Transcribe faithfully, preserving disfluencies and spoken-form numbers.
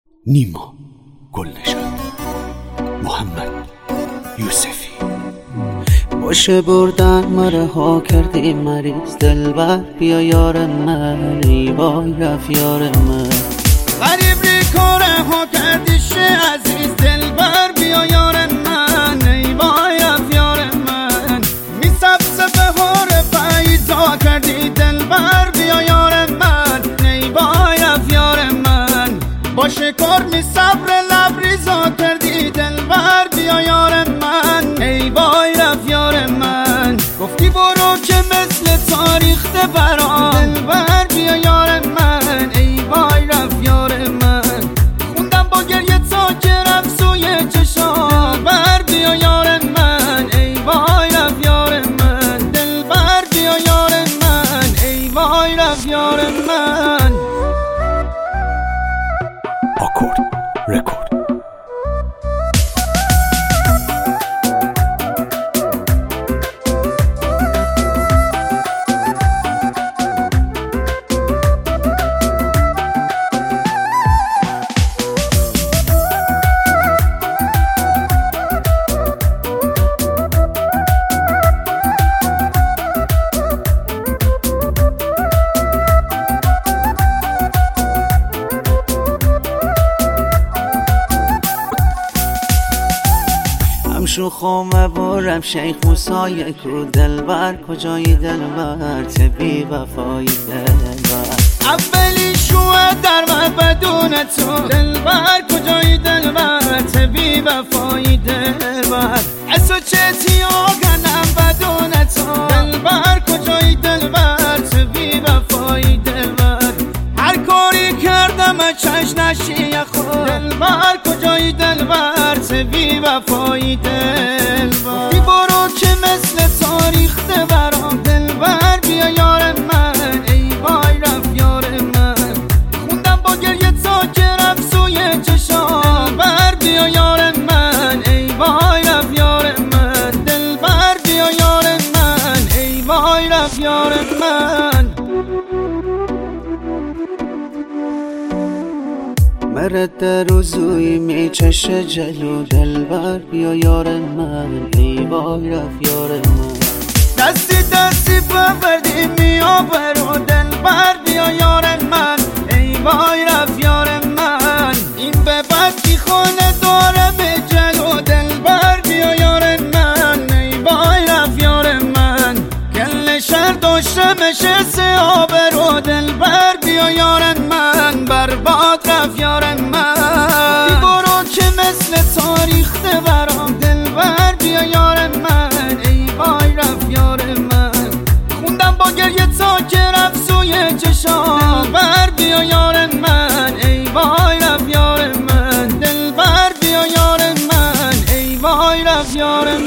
نیما گلنشان، محمد یوسفی. باشه بردن مره ها کردی مریض دلبر، بیا یار من ای وای رفت یار من. غریب ری کاره ها کردی شه عزیز دلبر، بیا یار من ای وای رفت یار من. می سبز بهار فیضا کردی دلبر، بیا یار من ای وای رفت یار من. باشه کار می صبر لبریزا کردی دلبر، بیا یار من ای وای رفت یار من. گفتی برو که مثل تاریخ برام دلبر، بیا یار من ای وای رفت یار من. خوندم با گریه تا که رفت سوی چشام بر، بیا یار من ای وای رفت یار من. دلبر بیا یار من ای وای رفت یار من. آکورد رکورد. شو خومه بارم شیخ موسای کو دلبر، کجای دلبر تبی وفای دلبر. اولی شوه در من بدون تو دلبر، کجای دلبر تبی وفای دلبر. اسو چتی آگنم بدون تو دلبر، کجای دلبر تبی وفای دلبر. هر کاری کردم چش نشی خود دلبر، کجای دلبر تبی وفای دلبر. بی برو که مثل تاریخ برام دلبر، بیا یار من ای وای رفت یار من. خوندم با گریه تا که رفت سوی چشام بر، بیا یار من ای وای رفت یار من. دلبر بیا یار من ای وای رفت یار من. مرد در وزوی می چش جلو دلبر، بیا یار من ای وای رفت یار من. دستی دستی ببردی میا برو دلبر، بیا یار من ای وای رفت یار من. این به بدی خانه داره به جلو دلبر، بیا یار من ای وای رفت یار من. گل شهر داشته مشه سه آبرو دلبر، بیا یار من برباد رفت یار من. بی برو که مثل تاریخ برام دلبر، بیا یار من ای وای رفت یار من. خوندم با گریه تا که رفت سوی چشام بر، بیا یار من ای وای رفت یار من. دلبر بیا یار من ای وای رفت یار من.